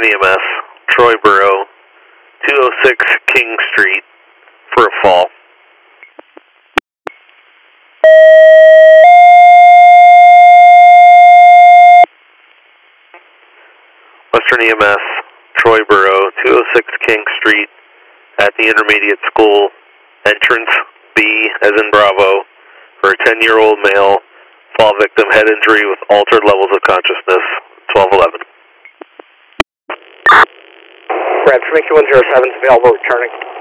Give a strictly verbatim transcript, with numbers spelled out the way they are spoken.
Western E M S, Troy Borough, two oh six King Street for a fall. Western E M S, Troy Borough, two oh six King Street at the intermediate school, entrance B as in Bravo, for a ten-year-old male, fall victim, head injury with altered levels of consciousness, twelve eleven. Brad, Formation one zero seven is available, returning.